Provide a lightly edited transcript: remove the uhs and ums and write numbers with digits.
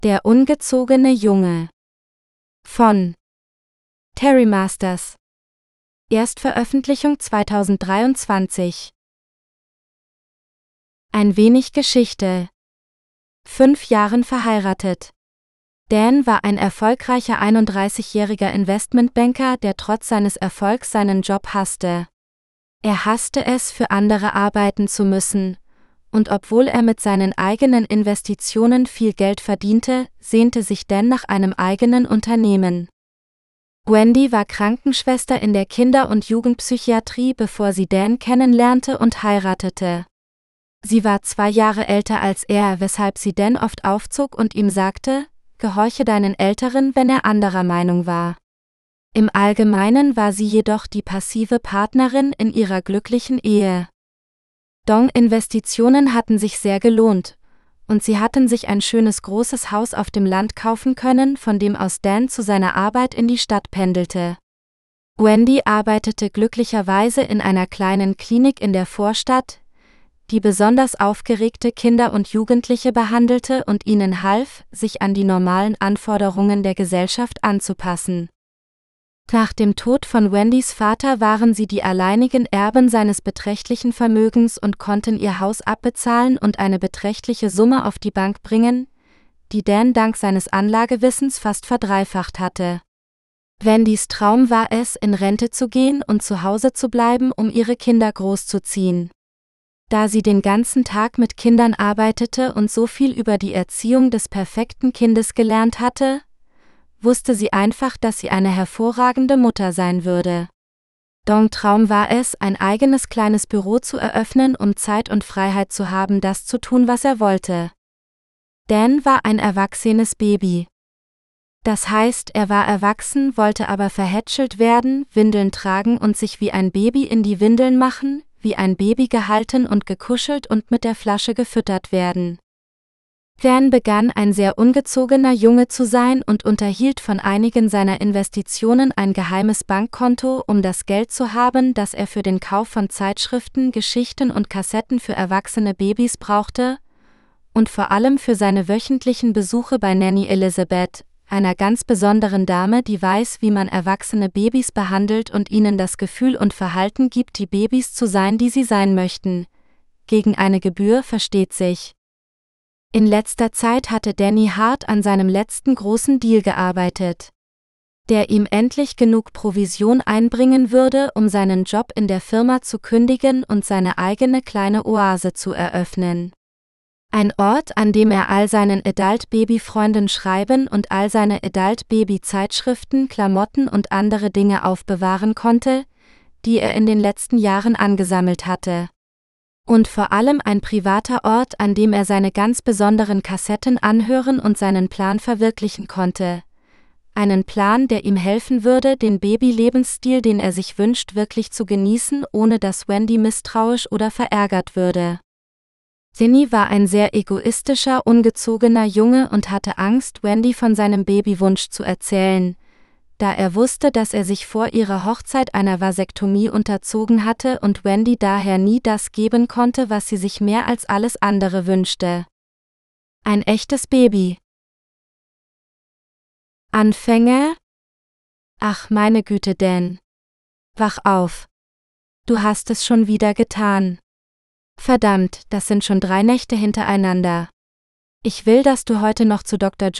Der ungezogene Junge von Terry Masters. Erstveröffentlichung 2023. Ein wenig Geschichte. 5 Jahren verheiratet. Dan war ein erfolgreicher 31-jähriger Investmentbanker, der trotz seines Erfolgs seinen Job hasste. Er hasste es, für andere arbeiten zu müssen, und obwohl er mit seinen eigenen Investitionen viel Geld verdiente, sehnte sich Dan nach einem eigenen Unternehmen. Wendy war Krankenschwester in der Kinder- und Jugendpsychiatrie, bevor sie Dan kennenlernte und heiratete. Sie war 2 Jahre älter als er, weshalb sie Dan oft aufzog und ihm sagte: Gehorche deinen Älteren, wenn er anderer Meinung war. Im Allgemeinen war sie jedoch die passive Partnerin in ihrer glücklichen Ehe. Dong-Investitionen hatten sich sehr gelohnt, und sie hatten sich ein schönes großes Haus auf dem Land kaufen können, von dem aus Dan zu seiner Arbeit in die Stadt pendelte. Wendy arbeitete glücklicherweise in einer kleinen Klinik in der Vorstadt, die besonders aufgeregte Kinder und Jugendliche behandelte und ihnen half, sich an die normalen Anforderungen der Gesellschaft anzupassen. Nach dem Tod von Wendys Vater waren sie die alleinigen Erben seines beträchtlichen Vermögens und konnten ihr Haus abbezahlen und eine beträchtliche Summe auf die Bank bringen, die Dan dank seines Anlagewissens fast verdreifacht hatte. Wendys Traum war es, in Rente zu gehen und zu Hause zu bleiben, um ihre Kinder großzuziehen. Da sie den ganzen Tag mit Kindern arbeitete und so viel über die Erziehung des perfekten Kindes gelernt hatte, wusste sie einfach, dass sie eine hervorragende Mutter sein würde. Dongs Traum war es, ein eigenes kleines Büro zu eröffnen, um Zeit und Freiheit zu haben, das zu tun, was er wollte. Dan war ein erwachsenes Baby. Das heißt, er war erwachsen, wollte aber verhätschelt werden, Windeln tragen und sich wie ein Baby in die Windeln machen, wie ein Baby gehalten und gekuschelt und mit der Flasche gefüttert werden. Dan begann ein sehr ungezogener Junge zu sein und unterhielt von einigen seiner Investitionen ein geheimes Bankkonto, um das Geld zu haben, das er für den Kauf von Zeitschriften, Geschichten und Kassetten für erwachsene Babys brauchte, und vor allem für seine wöchentlichen Besuche bei Nanny Elizabeth, einer ganz besonderen Dame, die weiß, wie man erwachsene Babys behandelt und ihnen das Gefühl und Verhalten gibt, die Babys zu sein, die sie sein möchten. Gegen eine Gebühr, versteht sich. In letzter Zeit hatte Danny hart an seinem letzten großen Deal gearbeitet, der ihm endlich genug Provision einbringen würde, um seinen Job in der Firma zu kündigen und seine eigene kleine Oase zu eröffnen. Ein Ort, an dem er all seinen Adult-Baby-Freunden schreiben und all seine Adult-Baby-Zeitschriften, Klamotten und andere Dinge aufbewahren konnte, die er in den letzten Jahren angesammelt hatte. Und vor allem ein privater Ort, an dem er seine ganz besonderen Kassetten anhören und seinen Plan verwirklichen konnte. Einen Plan, der ihm helfen würde, den Baby-Lebensstil, den er sich wünscht, wirklich zu genießen, ohne dass Wendy misstrauisch oder verärgert würde. Danny war ein sehr egoistischer, ungezogener Junge und hatte Angst, Wendy von seinem Babywunsch zu erzählen, da er wusste, dass er sich vor ihrer Hochzeit einer Vasektomie unterzogen hatte und Wendy daher nie das geben konnte, was sie sich mehr als alles andere wünschte. Ein echtes Baby. Anfänge? Ach meine Güte, Dan. Wach auf. Du hast es schon wieder getan. Verdammt, das sind schon 3 Nächte hintereinander. Ich will, dass du heute noch zu Dr.